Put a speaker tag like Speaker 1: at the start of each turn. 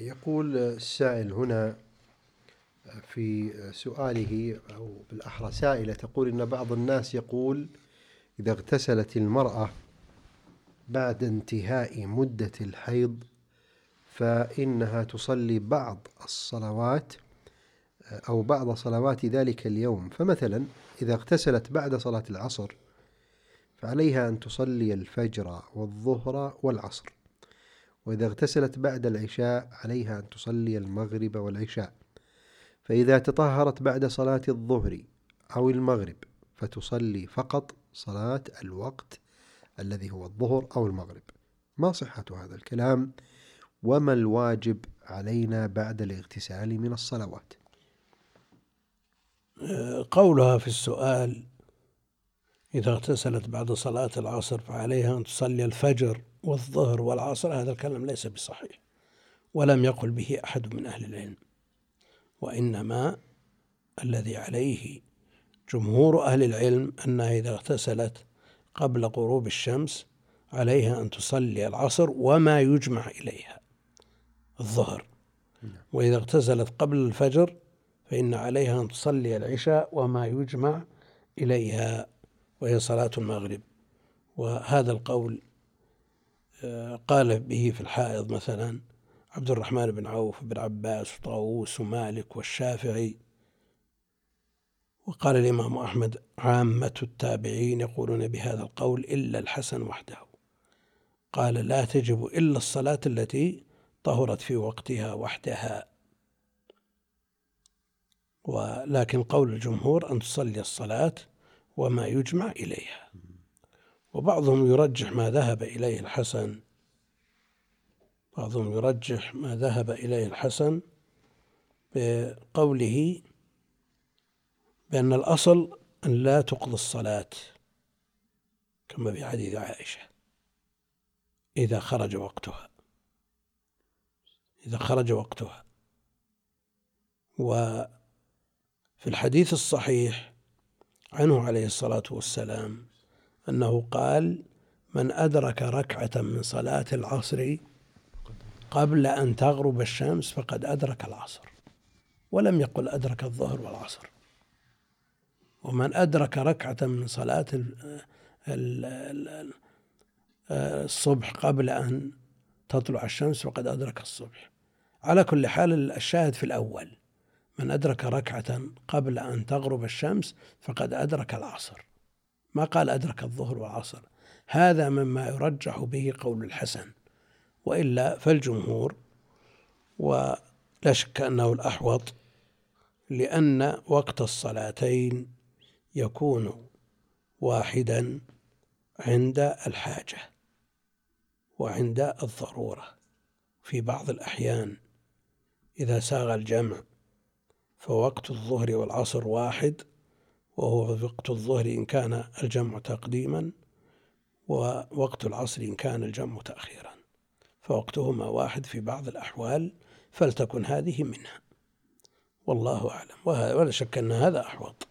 Speaker 1: يقول السائل هنا في سؤاله، أو بالأحرى سائلة تقول إن بعض الناس يقول إذا اغتسلت المرأة بعد انتهاء مدة الحيض فإنها تصلي بعض الصلوات أو بعض صلوات ذلك اليوم. فمثلا إذا اغتسلت بعد صلاة العصر فعليها أن تصلي الفجر والظهر والعصر، وإذا اغتسلت بعد العشاء عليها أن تصلي المغرب والعشاء، فإذا تطهرت بعد صلاة الظهر أو المغرب فتصلي فقط صلاة الوقت الذي هو الظهر أو المغرب. ما صحة هذا الكلام؟ وما الواجب علينا بعد الاغتسال من الصلوات؟
Speaker 2: قولها في السؤال إذا اغتسلت بعد صلاة العصر فعليها أن تصلي الفجر والظهر والعصر، هذا الكلام ليس بصحيح، ولم يقل به أحد من أهل العلم، وإنما الذي عليه جمهور أهل العلم أنها إذا اغتسلت قبل غروب الشمس عليها أن تصلي العصر وما يجمع إليها الظهر، وإذا اغتسلت قبل الفجر فإن عليها أن تصلي العشاء وما يجمع إليها وهي صلاة المغرب. وهذا القول قال به في الحائض مثلا عبد الرحمن بن عوف بن عباس وطاووس ومالك والشافعي، وقال الإمام أحمد عامة التابعين يقولون بهذا القول إلا الحسن وحده، قال لا تجب إلا الصلاة التي طهرت في وقتها وحدها، ولكن قول الجمهور أن تصلي الصلاة وما يجمع إليها. وبعضهم يرجح ما ذهب إليه الحسن، بقوله بأن الأصل أن لا تقضى الصلاة كما في حديث عائشة إذا خرج وقتها. وفي الحديث الصحيح عنه عليه الصلاة والسلام أنه قال من أدرك ركعة من صلاة العصر قبل أن تغرب الشمس فقد أدرك العصر، ولم يقل أدرك الظهر والعصر. ومن أدرك ركعة من صلاة الصبح قبل أن تطلع الشمس فقد أدرك الصبح. على كل حال الشاهد في الأول من أدرك ركعة قبل أن تغرب الشمس فقد أدرك العصر، ما قال أدرك الظهر والعصر. هذا مما يرجح به قول الحسن، وإلا فالجمهور، ولا شك أنه الأحوط، لأن وقت الصلاتين يكون واحدا عند الحاجة وعند الضرورة. في بعض الأحيان إذا ساغ الجمع فوقت الظهر والعصر واحد، وهو وقت الظهر إن كان الجمع تقديما، ووقت العصر إن كان الجمع تأخيرا، فوقتهما واحد في بعض الأحوال، فلتكن هذه منها، والله أعلم. ولا شك أن هذا أحوط.